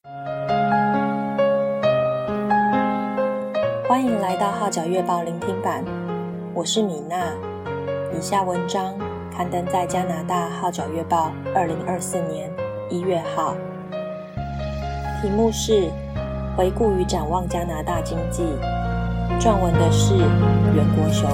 欢迎来到号角月报聆听版，我是米娜。以下文章刊登在加拿大号角月报2024年1月号，题目是回顾与展望加拿大经济，撰文的是袁国雄。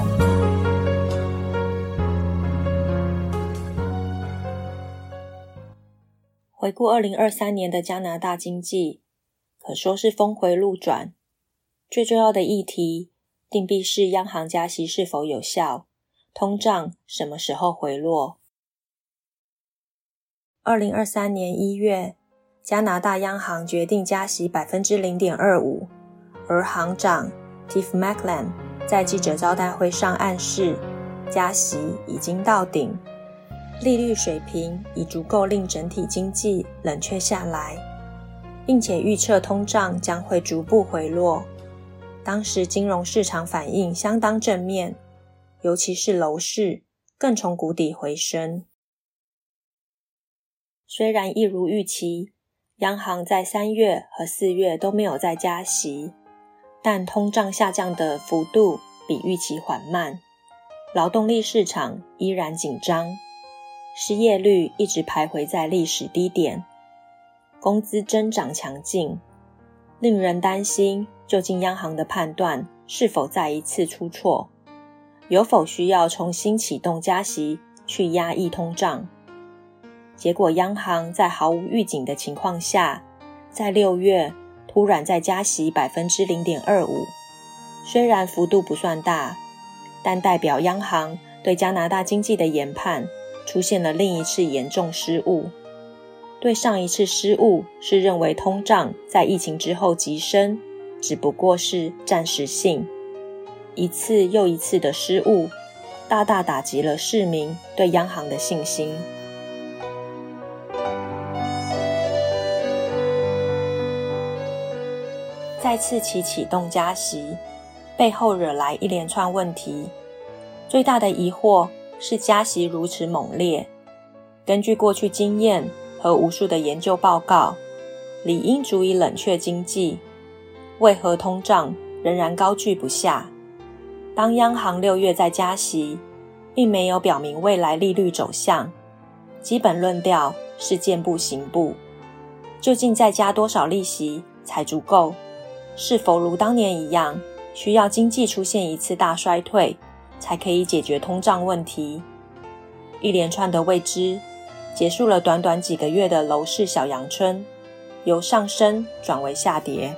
回顾2023年的加拿大经济，可说是峰回路转。最重要的议题定必是央行加息是否有效，通胀什么时候回落。2023年1月，加拿大央行决定加息 0.25%， 而行长 Tiff Macklem 在记者招待会上暗示，加息已经到顶，利率水平已足够令整体经济冷却下来，并且预测通胀将会逐步回落。当时金融市场反应相当正面，尤其是楼市更从谷底回升。虽然一如预期，央行在3月和4月都没有再加息，但通胀下降的幅度比预期缓慢，劳动力市场依然紧张，失业率一直徘徊在历史低点，工资增长强劲，令人担心究竟央行的判断是否再一次出错，有否需要重新启动加息去压抑通胀。结果央行在毫无预警的情况下，在6月突然再加息 0.25%， 虽然幅度不算大，但代表央行对加拿大经济的研判出现了另一次严重失误。对上一次失误是认为通胀在疫情之后急升，只不过是暂时性。一次又一次的失误，大大打击了市民对央行的信心。再次启动加息，背后惹来一连串问题。最大的疑惑是加息如此猛烈，根据过去经验和无数的研究报告，理应足以冷却经济，为何通胀仍然高居不下？当央行6月再加息，并没有表明未来利率走向，基本论调是见步行步。究竟再加多少利息才足够？是否如当年一样，需要经济出现一次大衰退，才可以解决通胀问题？一连串的未知，结束了短短几个月的楼市小阳春，由上升转为下跌。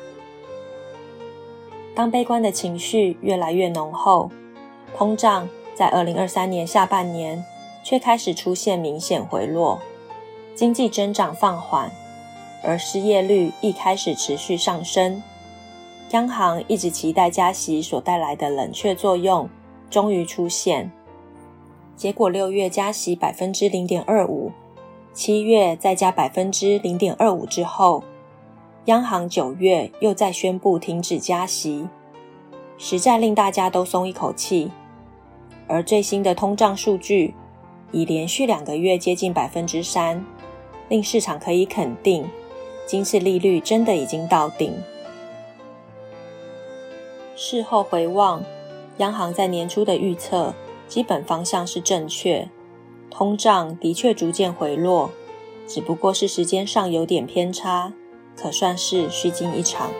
当悲观的情绪越来越浓厚，通胀在2023年下半年却开始出现明显回落，经济增长放缓，而失业率亦开始持续上升。央行一直期待加息所带来的冷却作用终于出现，结果6月加息 0.25%， 7月再加 0.25% 之后，央行9月又再宣布停止加息，实在令大家都松一口气。而最新的通胀数据已连续2个月接近 3%， 令市场可以肯定今次利率真的已经到顶。事后回望，央行在年初的预测基本方向是正确，通胀的确逐渐回落，只不过是时间上有点偏差，可算是虚惊一场。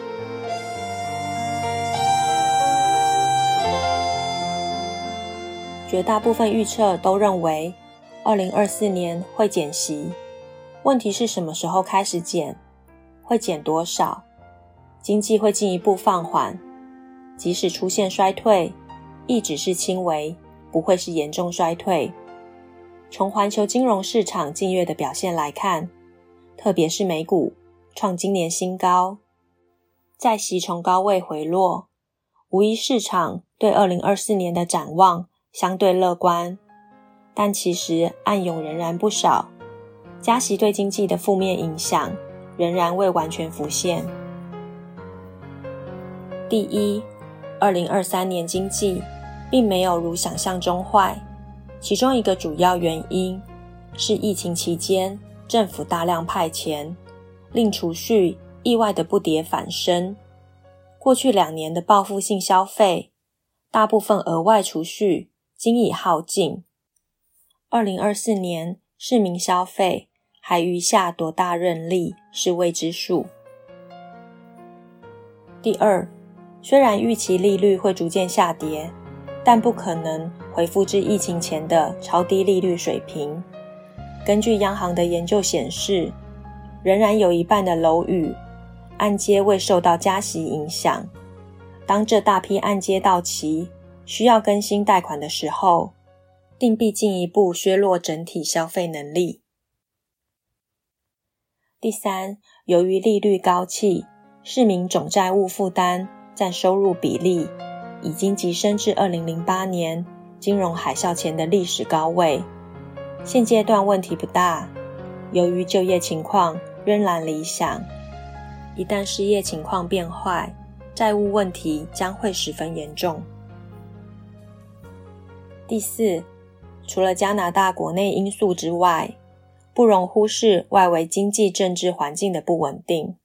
绝大部分预测都认为2024年会减息，问题是什么时候开始减，会减多少，经济会进一步放缓，即使出现衰退，亦只是轻微，不会是严重衰退。从环球金融市场近月的表现来看，特别是美股创今年新高，再息从高位回落，无疑市场对2024年的展望相对乐观，但其实暗涌仍然不少，加息对经济的负面影响仍然未完全浮现。第一，2023年经济并没有如想象中坏，其中一个主要原因是疫情期间政府大量派钱， 令储蓄意外的不跌反升。过去2年的报复性消费，大部分额外储蓄经已耗尽。2024年市民消费还余下多大韧力是未知数。第二，虽然预期利率会逐渐下跌，但不可能恢复至疫情前的超低利率水平。根据央行的研究显示，仍然有一半的楼宇按揭未受到加息影响。当这大批按揭到期，需要更新贷款的时候，定必进一步削弱整体消费能力。第三，由于利率高企，市民总债务负担占收入比例已经急升至2008年金融海啸前的历史高位。现阶段问题不大，由于就业情况仍然理想，一旦失业情况变坏，债务问题将会十分严重。第四，除了加拿大国内因素之外，不容忽视外围经济政治环境的不稳定。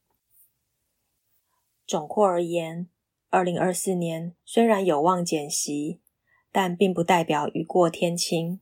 总括而言，2024年虽然有望减息，但并不代表雨过天晴。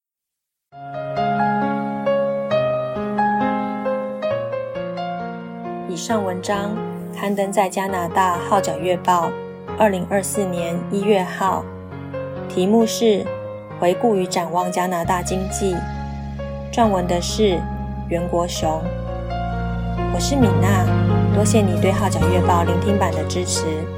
以上文章刊登在加拿大号角月报2024年1月号，题目是回顾与展望加拿大经济，撰文的是袁国雄。我是米娜，多谢你对号角月报聆听版的支持。